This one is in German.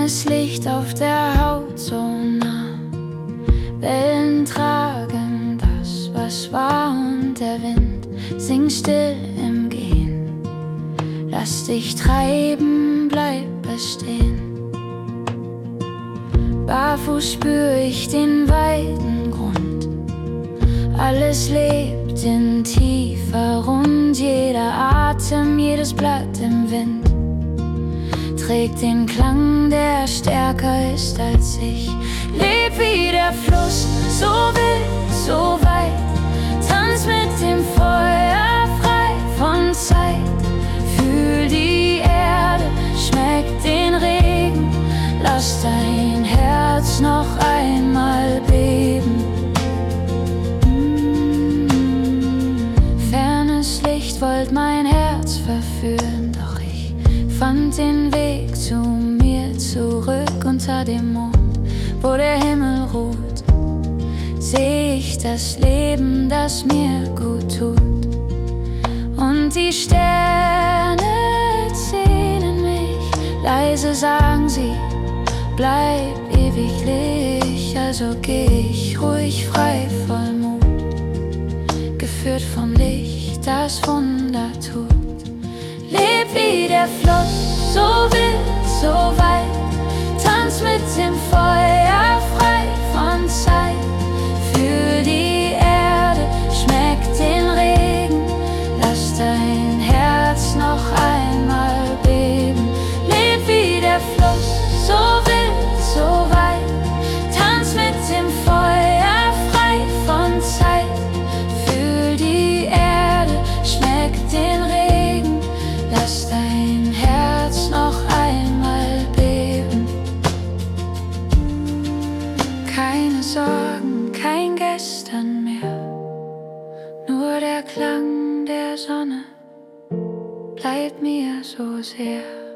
Fernes Licht auf der Haut, so nah. Wellen tragen das, was war, und der Wind singt still im Gehen. Lass dich treiben, bleib bestehen. Barfuß spür ich den weiten Grund. Alles lebt in tiefer Rund. Jeder Atem, jedes Blatt im Wind trägt den Klang, der stärker ist als ich. Leb wie der Fluss, so wild, so weit. Tanz mit dem Feuer, frei von Zeit. Fühl die Erde, schmeck den Regen. Lass dein Herz noch einmal beben. Fernes Licht wollt mein Herz verführen, doch ich fand den Weg zu mir zurück. Unter dem Mond, wo der Himmel ruht, seh ich das Leben, das mir gut tut. Und die Sterne erzählen mich, leise sagen sie, bleib ewiglich. Also geh ich ruhig, frei, voll Mut, geführt vom Licht, das Wunder tut. Leb wie der Fluss, so wild, so weit. Tanz mit dem Feuer, frei von Zeit. Fühl die Erde, schmeck den Regen. Lass dein Herz noch einmal beben. Leb wie der Fluss, so wild, so weit. Tanz mit dem Feuer, frei von Zeit. Fühl die Erde, schmeck den Regen. Lass dein Herz noch einmal beben. Keine Sorgen, kein Gestern mehr. Nur der Klang der Sonne bleibt mir so sehr.